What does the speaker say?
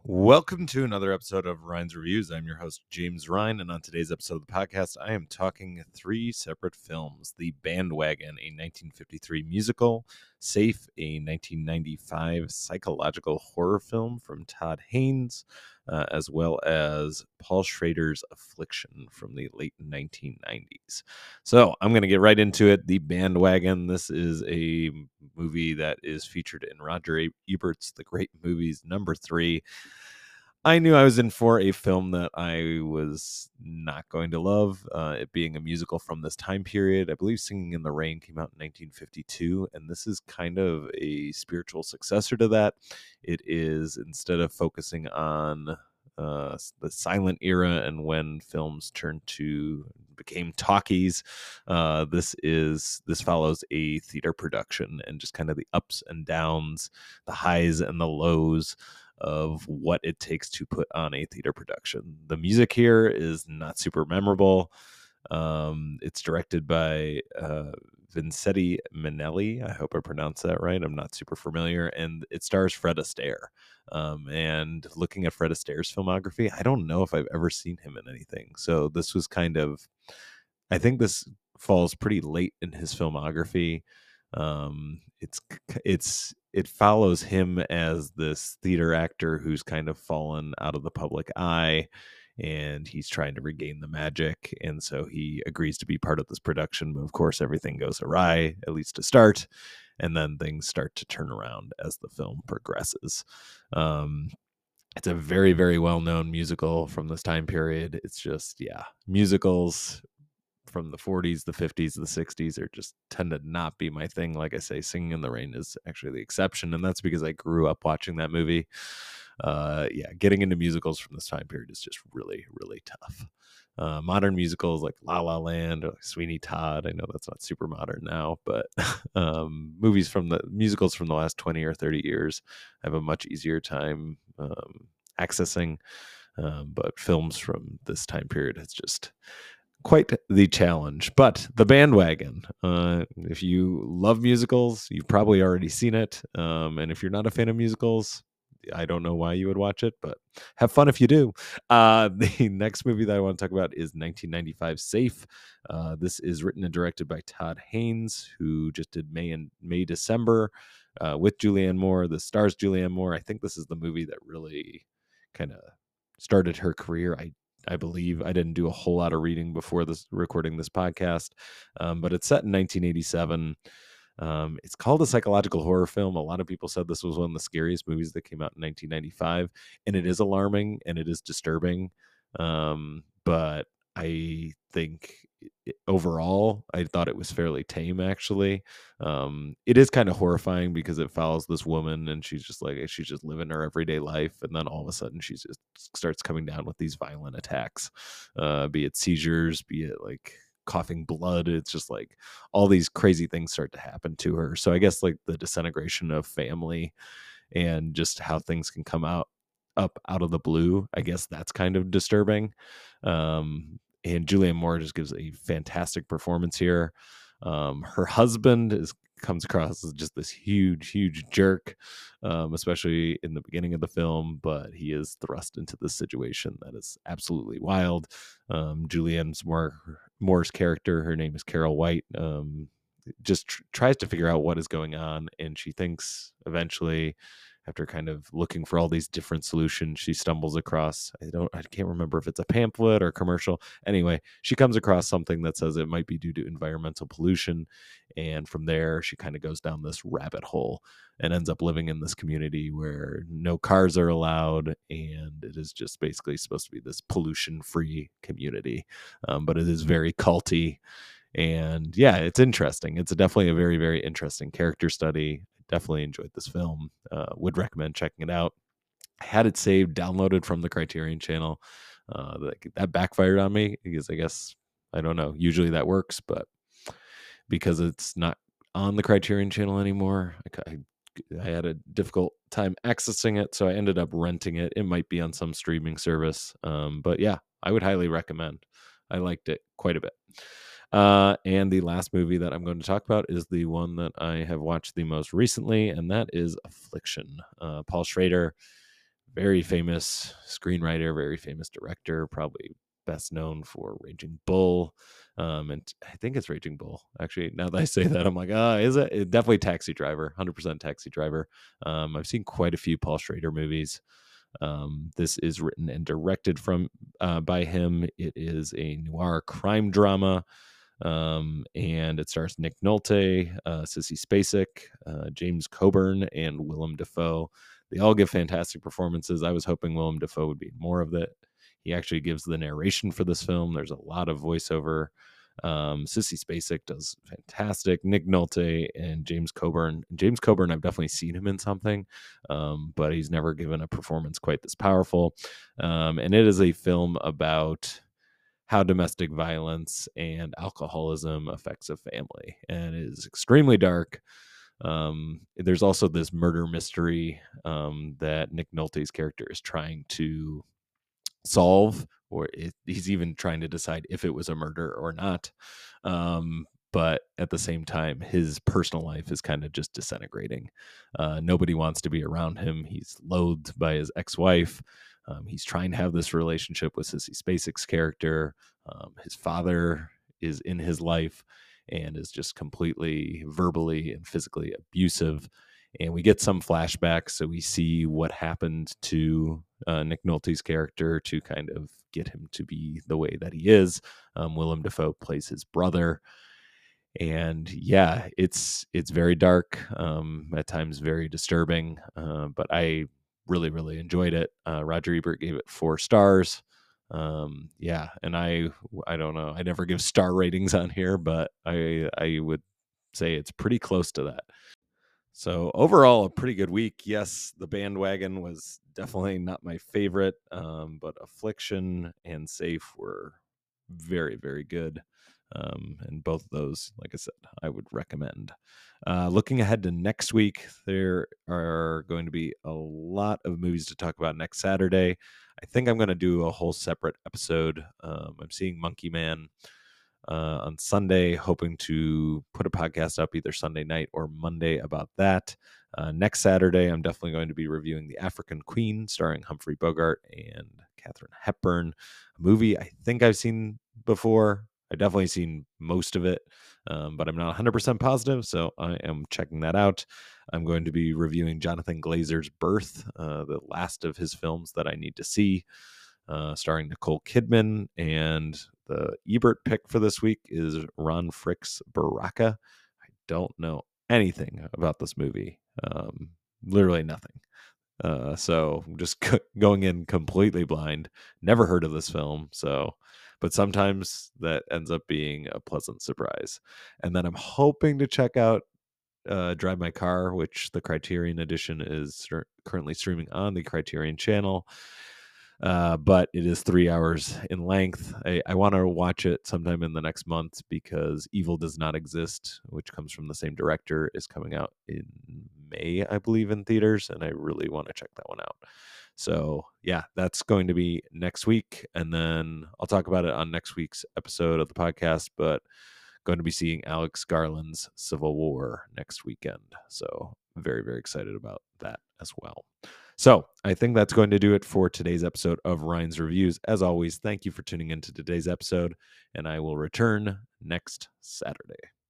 Welcome to another episode of Ryan's Reviews. I'm your host, James Ryan, and on today's episode of the podcast, I am talking three separate films: The Bandwagon, a 1953 musical; Safe, a 1995 psychological horror film from Todd Haynes, as well as Paul Schrader's Affliction from the late 1990s. So I'm going to get right into it. The Bandwagon. This is a movie that is featured in Roger Ebert's The Great Movies #3. I knew I was in for a film that I was not going to love, it being a musical from this time period. I believe Singing in the Rain came out in 1952, and this is kind of a spiritual successor to that. It is, instead of focusing on the silent era and when films became talkies, this follows a theater production and just kind of the ups and downs, the highs and the lows of what it takes to put on a theater production. The music here is not super memorable. It's directed by Vincetti Minnelli. I hope I pronounced that right. I'm not super familiar. And it stars Fred Astaire. And looking at Fred Astaire's filmography, I don't know if I've ever seen him in anything. So this was I think this falls pretty late in his filmography. It follows him as this theater actor who's kind of fallen out of the public eye, and he's trying to regain the magic, and so he agrees to be part of this production. But of course, everything goes awry, at least to start, and then things start to turn around as the film progresses. Um, it's a very, very well-known musical from this time period. It's just, yeah, musicals from the 40s, the 50s, the 60s are just tend to not be my thing. Like I say, Singing in the Rain is actually the exception, and that's because I grew up watching that movie. Yeah, getting into musicals from this time period is just really, really tough. Modern musicals like La La Land or like Sweeney Todd, I know that's not super modern now, but musicals from the last 20 or 30 years have a much easier time accessing. But films from this time period, it's just quite the challenge. But The Bandwagon, if you love musicals, you've probably already seen it. And if you're not a fan of musicals, I don't know why you would watch it, but have fun if you do. The next movie that I want to talk about is 1995 Safe. This is written and directed by Todd Haynes, who just did May December with Julianne Moore. The stars Julianne Moore. I think this is the movie that really kind of started her career. I believe I didn't do a whole lot of reading before recording this podcast, but it's set in 1987. It's called a psychological horror film. A lot of people said this was one of the scariest movies that came out in 1995, and it is alarming and it is disturbing. But I think overall, I thought it was fairly tame, actually. It is kind of horrifying because it follows this woman and she's just living her everyday life. And then all of a sudden she just starts coming down with these violent attacks, be it seizures, be it like coughing blood. It's just like all these crazy things start to happen to her. So I guess like the disintegration of family and just how things can come up out of the blue, I guess that's kind of disturbing. And Julianne Moore just gives a fantastic performance here. Her husband comes across as just this huge jerk, especially in the beginning of the film, but he is thrust into this situation that is absolutely wild. Moore's character, her name is Carol White, just tries to figure out what is going on, and she thinks eventually, after kind of looking for all these different solutions, she stumbles across, I can't remember if it's a pamphlet or a commercial. Anyway, she comes across something that says it might be due to environmental pollution. And from there, she kind of goes down this rabbit hole and ends up living in this community where no cars are allowed. And it is just basically supposed to be this pollution free community. But it is very culty. And yeah, it's interesting. It's definitely a very, very interesting character study. Definitely enjoyed this film. Would recommend checking it out. I had it saved, downloaded from the Criterion channel. That backfired on me because I guess, I don't know, usually that works, but because it's not on the Criterion channel anymore, I had a difficult time accessing it, so I ended up renting it. It might be on some streaming service, but yeah, I would highly recommend. I liked it quite a bit. And the last movie that I'm going to talk about is the one that I have watched the most recently, and that is Affliction. Paul Schrader, very famous screenwriter, very famous director, probably best known for Raging Bull. And I think it's Raging Bull. Actually, now that I say that, I'm like, is it? Definitely Taxi Driver, 100% Taxi Driver. I've seen quite a few Paul Schrader movies. This is written and directed by him. It is a noir crime drama, and it stars Nick Nolte, Sissy Spacek, James Coburn, and Willem Dafoe. They all give fantastic performances. I was hoping Willem Dafoe would be more of it. He actually gives the narration for this film. There's a lot of voiceover. Sissy Spacek does fantastic. Nick Nolte and James Coburn. James Coburn, I've definitely seen him in something, but he's never given a performance quite this powerful. And it is a film about how domestic violence and alcoholism affects a family, and it is extremely dark. There's also this murder mystery that Nick Nolte's character is trying to solve, or he's even trying to decide if it was a murder or not. But at the same time, his personal life is kind of just disintegrating. Nobody wants to be around him. He's loathed by his ex-wife. He's trying to have this relationship with Sissy Spacek's character. His father is in his life and is just completely verbally and physically abusive. And we get some flashbacks, so we see what happened to Nick Nolte's character to kind of get him to be the way that he is. Willem Dafoe plays his brother, and yeah, it's very dark, at times very disturbing, but I really enjoyed it. Roger Ebert gave it 4 stars. Yeah, and I don't know, I never give star ratings on here, but I would say it's pretty close to that. So overall, a pretty good week. Yes, The Bandwagon was definitely not my favorite, but Affliction and Safe were very good. And both of those, like I said, I would recommend. Looking ahead to next week, there are going to be a lot of movies to talk about next Saturday. I think I'm going to do a whole separate episode. I'm seeing Monkey Man on Sunday, hoping to put a podcast up either Sunday night or Monday about that. Next Saturday, I'm definitely going to be reviewing The African Queen, starring Humphrey Bogart and Katharine Hepburn, a movie I think I've seen before. I've definitely seen most of it, but I'm not 100% positive, so I am checking that out. I'm going to be reviewing Jonathan Glazer's Birth, the last of his films that I need to see, starring Nicole Kidman. And the Ebert pick for this week is Ron Frick's Baraka. I don't know anything about this movie, literally nothing. So I'm just going in completely blind. Never heard of this film, but sometimes that ends up being a pleasant surprise. And then I'm hoping to check out Drive My Car, which the Criterion edition is currently streaming on the Criterion channel. But it is 3 hours in length. I want to watch it sometime in the next month because Evil Does Not Exist, which comes from the same director, is coming out in May, I believe, in theaters, and I really want to check that one out. So yeah, that's going to be next week, and then I'll talk about it on next week's episode of the podcast, but going to be seeing Alex Garland's Civil War next weekend. So very excited about that as well. So I think that's going to do it for today's episode of Ryan's Reviews. As always, thank you for tuning into today's episode, and I will return next Saturday.